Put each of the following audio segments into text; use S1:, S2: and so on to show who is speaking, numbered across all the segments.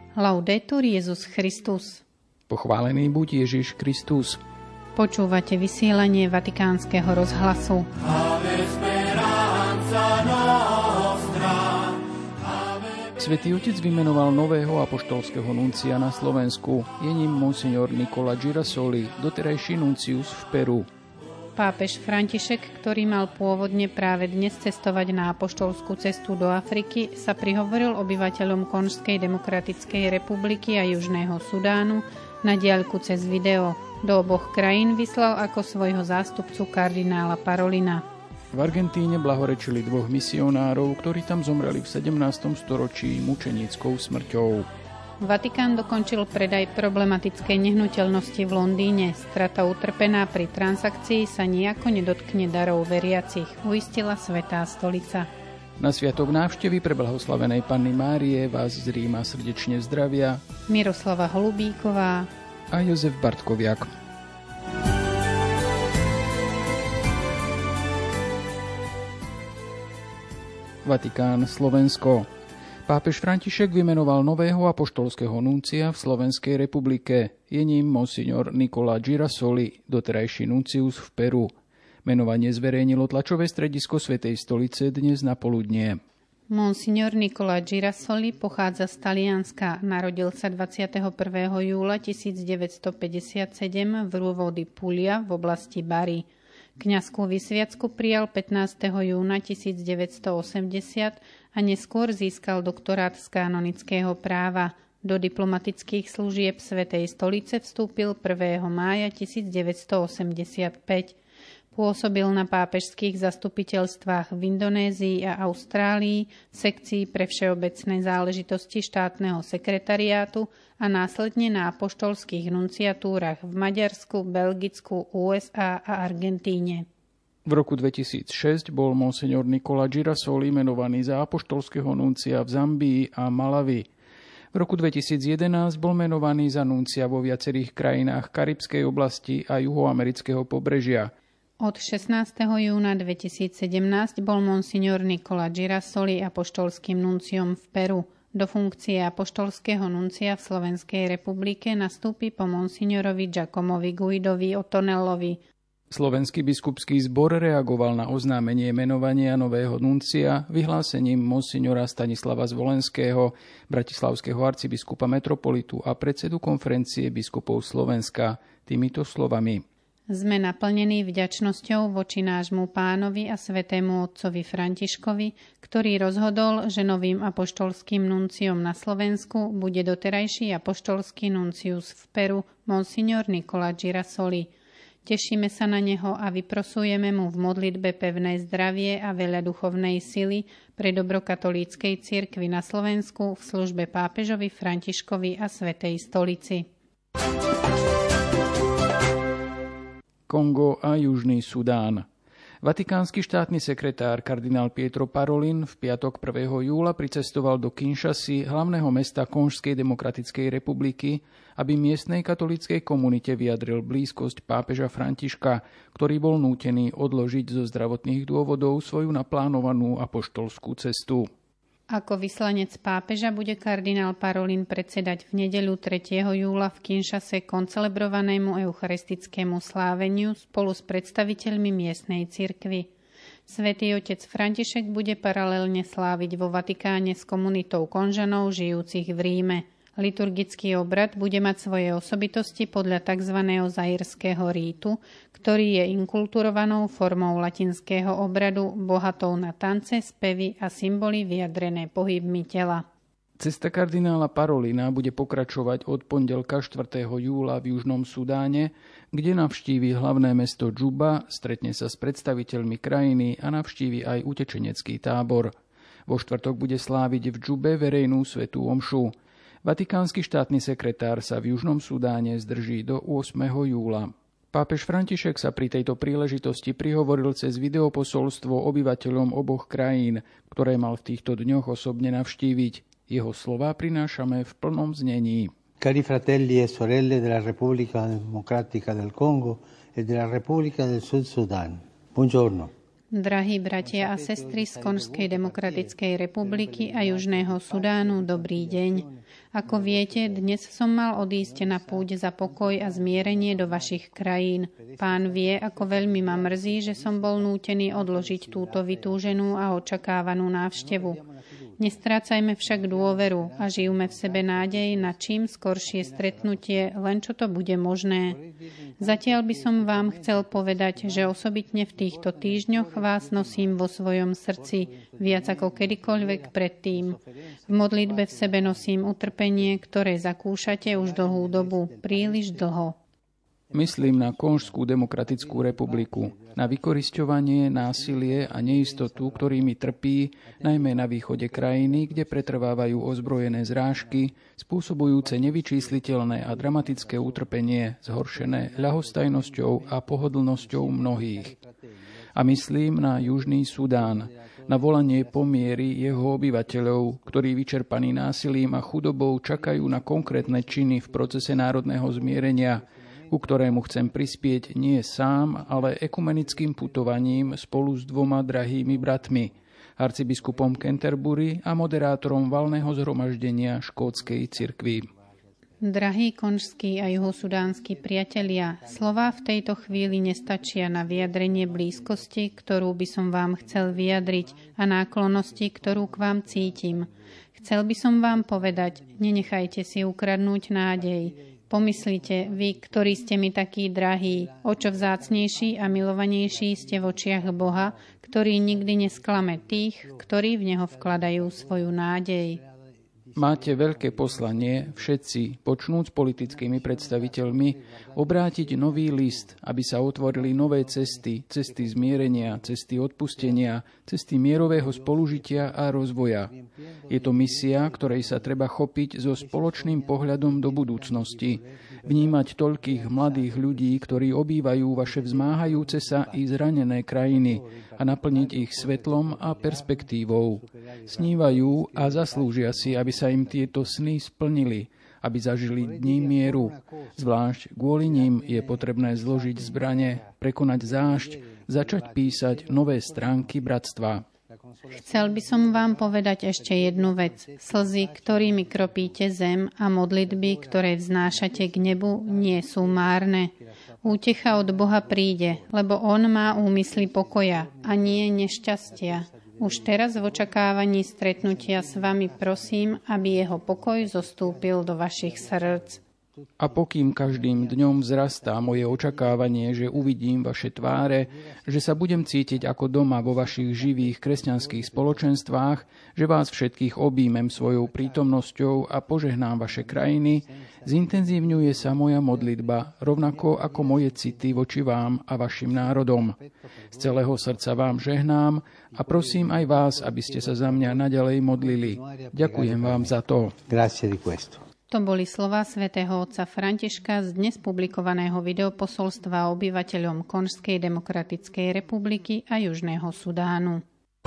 S1: Laudetur Jesus Christus.
S2: Pochválený buď Ježiš Kristus.
S1: Počúvate vysielanie Vatikánskeho rozhlasu.
S2: Svätý Otec vymenoval nového apoštolského nuncia na Slovensku. Je ním monsignor Nicola Girasoli, doterajší nuncius v Peru.
S1: Pápež František, ktorý mal pôvodne práve dnes cestovať na apoštolskú cestu do Afriky, sa prihovoril obyvateľom Konžskej demokratickej republiky a Južného Sudánu na diaľku cez video. Do oboch krajín vyslal ako svojho zástupcu kardinála Parolina.
S2: V Argentíne blahorečili dvoch misionárov, ktorí tam zomreli v 17. storočí mučenickou smrťou.
S1: Vatikán dokončil predaj problematickej nehnuteľnosti v Londýne. Strata utrpená pri transakcii sa nijako nedotkne darov veriacich, uistila Svätá stolica.
S2: Na sviatok návštevy preblahoslavenej Panny Márie vás z Ríma srdečne zdravia
S1: Miroslava Holubíková
S2: a Jozef Bartkoviak. Vatikán, Slovensko. Pápež František vymenoval nového apoštolského nuncia v Slovenskej republike. Je ním monsignor Nicola Girasoli, doterajší nuncius v Peru. Menovanie zverejnilo tlačové stredisko Svätej stolice dnes na poludnie.
S1: Monsignor Nicola Girasoli pochádza z Talianska. Narodil sa 21. júla 1957 v Ruvo di Puglia v oblasti Bari. Kňazskú vysviacku prijal 15. júna 1980 a neskôr získal doktorát z kanonického práva. Do diplomatických služieb Svätej stolice vstúpil 1. mája 1985. Pôsobil na pápežských zastupiteľstvách v Indonézii a Austrálii, sekcii pre všeobecné záležitosti štátneho sekretariátu a následne na apoštolských nunciatúrach v Maďarsku, Belgicku, USA a Argentíne.
S2: V roku 2006 bol monsignor Nicola Girasoli menovaný za apoštolského nuncia v Zambii a Malawi. V roku 2011 bol menovaný za nuncia vo viacerých krajinách Karibskej oblasti a juhoamerického pobrežia.
S1: Od 16. júna 2017 bol monsignor Nicola Girasoli apoštolským nunciom v Peru. Do funkcie apoštolského nuncia v Slovenskej republike nastúpi po monsignorovi Giacomovi Guidovi Ottonellovi.
S2: Slovenský biskupský zbor reagoval na oznámenie menovania nového nuncia vyhlásením monsignora Stanislava Zvolenského, bratislavského arcibiskupa metropolitu a predsedu konferencie biskupov Slovenska, týmito slovami.
S1: Sme naplnení vďačnosťou voči nášmu pánovi a svätému otcovi Františkovi, ktorý rozhodol, že novým apoštolským nunciom na Slovensku bude doterajší apoštolský nuncius v Peru, monsignor Nicola Girasoli. Tešíme sa na neho a vyprosujeme mu v modlitbe pevné zdravie a veľa duchovnej sily pre dobro katolíckej cirkvi na Slovensku v službe pápežovi Františkovi a Svätej stolici.
S2: Kongo a Južný Sudán. Vatikánsky štátny sekretár kardinál Pietro Parolin v piatok 1. júla pricestoval do Kinshasy, hlavného mesta Konžskej demokratickej republiky, aby miestnej katolíckej komunite vyjadril blízkosť pápeža Františka, ktorý bol nútený odložiť zo zdravotných dôvodov svoju naplánovanú apoštolskú cestu.
S1: Ako vyslanec pápeža bude kardinál Parolin predsedať v nedeľu 3. júla v Kinshase koncelebrovanému eucharistickému sláveniu spolu s predstaviteľmi miestnej cirkvi. Svätý otec František bude paralelne sláviť vo Vatikáne s komunitou Konžanov žijúcich v Ríme. Liturgický obrad bude mať svoje osobitosti podľa tzv. Zairského rítu, ktorý je inkulturovanou formou latinského obradu, bohatou na tance, spevy a symboly vyjadrené pohybmi tela.
S2: Cesta kardinála Parolina bude pokračovať od pondelka 4. júla v Južnom Sudáne, kde navštíví hlavné mesto Džuba, stretne sa s predstaviteľmi krajiny a navštíví aj utečenecký tábor. Vo štvrtok bude sláviť v Džube verejnú svätú omšu. Vatikánsky štátny sekretár sa v Južnom Sudáne zdrží do 8. júla. Pápež František sa pri tejto príležitosti prihovoril cez videoposolstvo obyvateľom oboch krajín, ktoré mal v týchto dňoch osobne navštíviť. Jeho slová prinášame v plnom znení.
S3: Cari fratelli e sorelle della Repubblica Democratica del Congo e della Repubblica del Sud Sudan. Buongiorno.
S1: Drahí bratia a sestry z Konžskej demokratickej republiky a Južného Sudánu, dobrý deň. Ako viete, dnes som mal odísť na púť za pokoj a zmierenie do vašich krajín. Pán vie, ako veľmi ma mrzí, že som bol nútený odložiť túto vytúženú a očakávanú návštevu. Nestrácajme však dôveru a žijme v sebe nádej na čím skoršie stretnutie, len čo to bude možné. Zatiaľ by som vám chcel povedať, že osobitne v týchto týždňoch vás nosím vo svojom srdci, viac ako kedykoľvek predtým. V modlitbe v sebe nosím utrpenie, ktoré zakúšate už dlhú dobu, príliš dlho.
S2: Myslím na Konžskú demokratickú republiku, na vykorisťovanie, násilie a neistotu, ktorými trpí, najmä na východe krajiny, kde pretrvávajú ozbrojené zrážky, spôsobujúce nevyčísliteľné a dramatické utrpenie, zhoršené ľahostajnosťou a pohodlnosťou mnohých. A myslím na Južný Sudán, na volanie pomiery jeho obyvateľov, ktorí vyčerpaní násilím a chudobou čakajú na konkrétne činy v procese národného zmierenia, ku ktorému chcem prispieť nie sám, ale ekumenickým putovaním spolu s 2 drahými bratmi, arcibiskupom Canterbury a moderátorom valného zhromaždenia škótskej cirkvi.
S1: Drahí konžskí a juhosudánsky priatelia, slová v tejto chvíli nestačia na vyjadrenie blízkosti, ktorú by som vám chcel vyjadriť, a náklonnosti, ktorú k vám cítim. Chcel by som vám povedať, nenechajte si ukradnúť nádej. Pomyslite, vy, ktorí ste mi takí drahí, o čo vzácnejší a milovanejší ste v očiach Boha, ktorý nikdy nesklame tých, ktorí v Neho vkladajú svoju nádej.
S2: Máte veľké poslanie, všetci, počnúc politickými predstaviteľmi, obrátiť nový list, aby sa otvorili nové cesty, cesty zmierenia, cesty odpustenia, cesty mierového spolužitia a rozvoja. Je to misia, ktorej sa treba chopiť so spoločným pohľadom do budúcnosti, vnímať toľkých mladých ľudí, ktorí obývajú vaše vzmáhajúce sa i zranené krajiny a naplniť ich svetlom a perspektívou. Snívajú a zaslúžia si, aby sa im tieto sny splnili, aby zažili dni mieru. Zvlášť kvôli ním je potrebné zložiť zbrane, prekonať zášť, začať písať nové stránky bratstva.
S1: Chcel by som vám povedať ešte jednu vec. Slzy, ktorými kropíte zem, a modlitby, ktoré vznášate k nebu, nie sú márne. Útecha od Boha príde, lebo On má úmysly pokoja a nie nešťastia. Už teraz v očakávaní stretnutia s vami prosím, aby jeho pokoj zostúpil do vašich srdc.
S2: A pokým každým dňom vzrastá moje očakávanie, že uvidím vaše tváre, že sa budem cítiť ako doma vo vašich živých kresťanských spoločenstvách, že vás všetkých objímem svojou prítomnosťou a požehnám vaše krajiny, zintenzívňuje sa moja modlitba, rovnako ako moje city voči vám a vašim národom. Z celého srdca vám žehnám a prosím aj vás, aby ste sa za mňa naďalej modlili. Ďakujem vám za to.
S3: Grazie di questo.
S1: To boli slová svätého otca Františka z dnes publikovaného videoposolstva obyvateľom Konžskej demokratickej republiky a Južného Sudánu.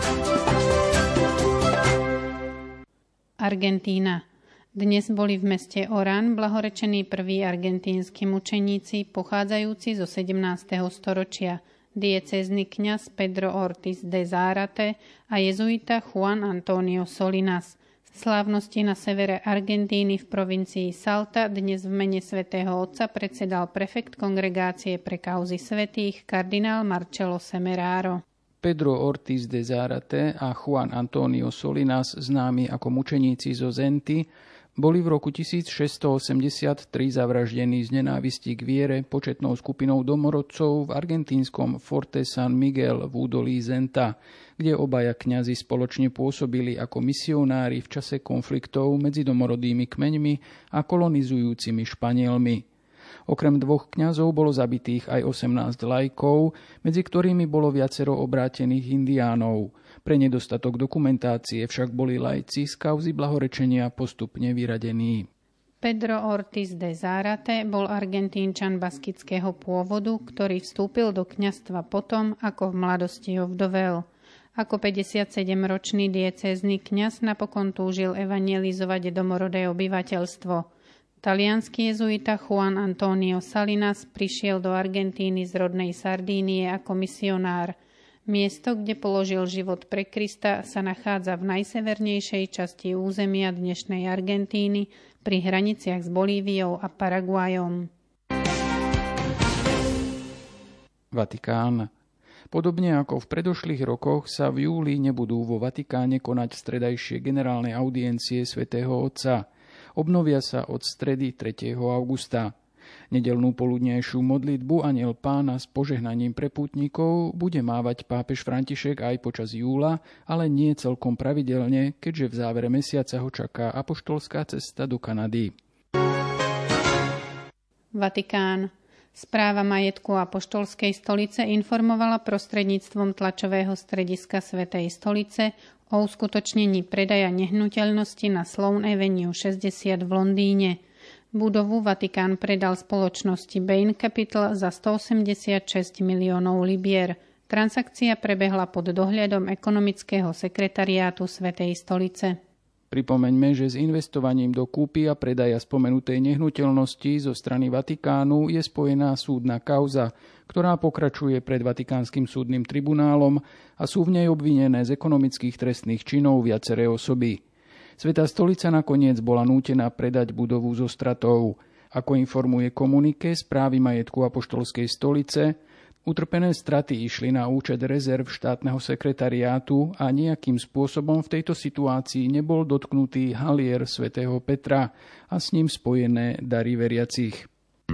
S1: Argentína. Dnes boli v meste Orán blahorečení prví argentínsky mučeníci pochádzajúci zo 17. storočia, diecézny kňaz Pedro Ortiz de Zárate a jezuita Juan Antonio Solinas. Slávnosti na severe Argentíny v provincii Salta dnes v mene svätého Otca predsedal prefekt Kongregácie pre kauzy svätých kardinál Marcello Semeraro.
S2: Pedro Ortiz de Zárate a Juan Antonio Solinas, známi ako mučeníci zo Zenty, boli v roku 1683 zavraždení z nenávisti k viere početnou skupinou domorodcov v argentínskom Forte San Miguel v údolí Zenta, kde obaja kňazi spoločne pôsobili ako misionári v čase konfliktov medzi domorodými kmeňmi a kolonizujúcimi Španielmi. Okrem 2 kňazov bolo zabitých aj 18 laikov, medzi ktorými bolo viacero obrátených indiánov. Pre nedostatok dokumentácie však boli laici z kauzy blahorečenia postupne vyradení.
S1: Pedro Ortiz de Zárate bol Argentínčan baskického pôvodu, ktorý vstúpil do kňazstva potom, ako v mladosti ovdovel. Ako 57-ročný diecézny kňaz napokon túžil evangelizovať domorodé obyvateľstvo. Taliansky jezuita Juan Antonio Salinas prišiel do Argentíny z rodnej Sardínie ako misionár. Miesto, kde položil život pre Krista, sa nachádza v najsevernejšej časti územia dnešnej Argentíny pri hraniciach s Bolíviou a Paraguajom.
S2: Vatikán. Podobne ako v predošlých rokoch sa v júli nebudú vo Vatikáne konať stredajšie generálne audiencie svätého Otca. Obnovia sa od stredy 3. augusta. Nedeľnú poludnejšiu modlitbu Anjel Pána s požehnaním pre pútnikov bude mávať pápež František aj počas júla, ale nie celkom pravidelne, keďže v závere mesiaca ho čaká apoštolská cesta do Kanady.
S1: Vatikán. Správa majetku Apoštolskej stolice informovala prostredníctvom tlačového strediska Svätej stolice o uskutočnení predaja nehnuteľnosti na Sloane Avenue 60 v Londýne. Budovu Vatikán predal spoločnosti Bain Capital za 186 miliónov libier. Transakcia prebehla pod dohľadom ekonomického sekretariátu Svätej stolice.
S2: Pripomeňme, že s investovaním do kúpy a predaja spomenutej nehnuteľnosti zo strany Vatikánu je spojená súdna kauza, ktorá pokračuje pred Vatikánskym súdnym tribunálom a sú v nej obvinené z ekonomických trestných činov viaceré osoby. Svätá stolica nakoniec bola nútená predať budovu so stratou. Ako informuje komunike správy majetku Apoštolskej stolice, utrpené straty išli na účet rezerv štátneho sekretariátu a nejakým spôsobom v tejto situácii nebol dotknutý halier svätého Petra a s ním spojené dary veriacich.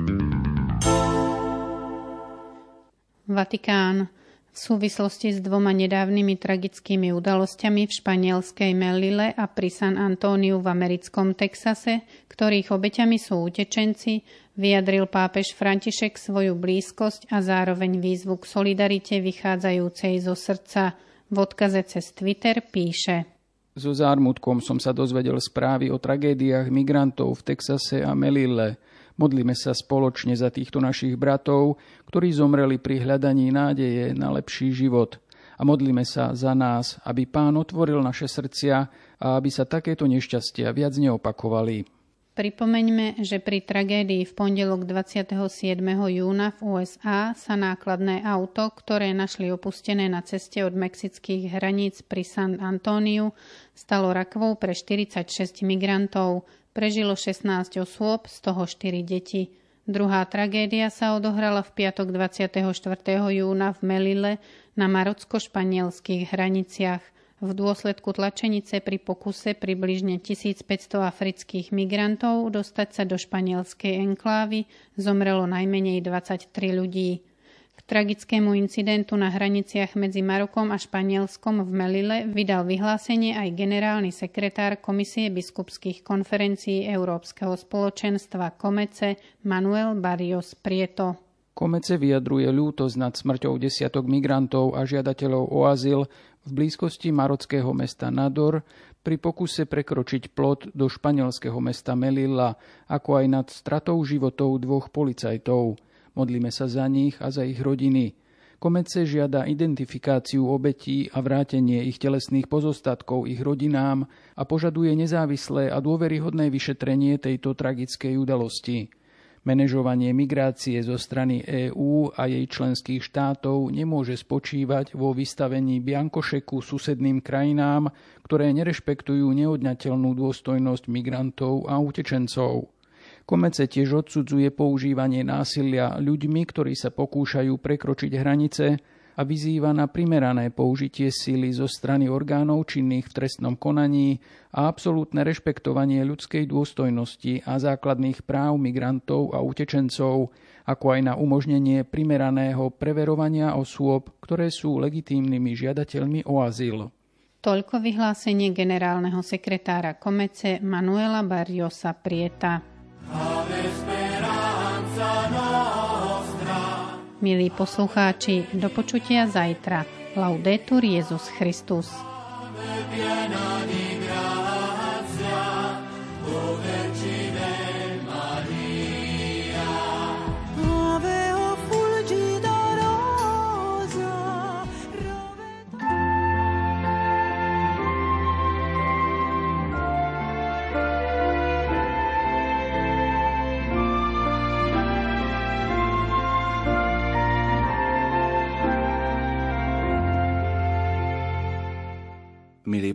S1: Vatikán. V súvislosti s 2 nedávnymi tragickými udalosťami v španielskej Melille a pri San Antóniu v americkom Texase, ktorých obeťami sú utečenci, vyjadril pápež František svoju blízkosť a zároveň výzvu k solidarite vychádzajúcej zo srdca. V odkaze cez Twitter píše:
S2: So zármutkom som sa dozvedel správy o tragédiách migrantov v Texase a Melille. Modlíme sa spoločne za týchto našich bratov, ktorí zomreli pri hľadaní nádeje na lepší život. A modlíme sa za nás, aby Pán otvoril naše srdcia a aby sa takéto nešťastia viac neopakovali.
S1: Pripomeňme, že pri tragédii v pondelok 27. júna v USA sa nákladné auto, ktoré našli opustené na ceste od mexických hraníc pri San Antóniu, stalo rakvou pre 46 migrantov. Prežilo 16 osôb, z toho 4 deti. Druhá tragédia sa odohrala v piatok 24. júna v Melille na marocko-španielských hraniciach. V dôsledku tlačenice pri pokuse približne 1500 afrických migrantov dostať sa do španielskej enklávy zomrelo najmenej 23 ľudí. K tragickému incidentu na hraniciach medzi Marokom a Španielskom v Melille vydal vyhlásenie aj generálny sekretár Komisie biskupských konferencií Európskeho spoločenstva Comece Manuel Barrios Prieto.
S2: Comece vyjadruje ľútosť nad smrťou desiatok migrantov a žiadateľov o azyl v blízkosti marockého mesta Nador pri pokuse prekročiť plot do španielského mesta Melilla, ako aj nad stratou životov 2 policajtov. Modlíme sa za nich a za ich rodiny. Comece žiada identifikáciu obetí a vrátenie ich telesných pozostatkov ich rodinám a požaduje nezávislé a dôveryhodné vyšetrenie tejto tragickej udalosti. Manažovanie migrácie zo strany EÚ a jej členských štátov nemôže spočívať vo vystavení biankošeku susedným krajinám, ktoré nerešpektujú neodňateľnú dôstojnosť migrantov a utečencov. Comece tiež odsudzuje používanie násilia ľuďmi, ktorí sa pokúšajú prekročiť hranice a vyzýva na primerané použitie sily zo strany orgánov činných v trestnom konaní a absolútne rešpektovanie ľudskej dôstojnosti a základných práv migrantov a utečencov, ako aj na umožnenie primeraného preverovania osôb, ktoré sú legitímnymi žiadateľmi o azyl.
S1: Toľko vyhlásenie generálneho sekretára Comece Manuela Barriosa Prieta. Milí poslucháči, do počutia zajtra. Laudetur Jesus Christus.
S4: Milí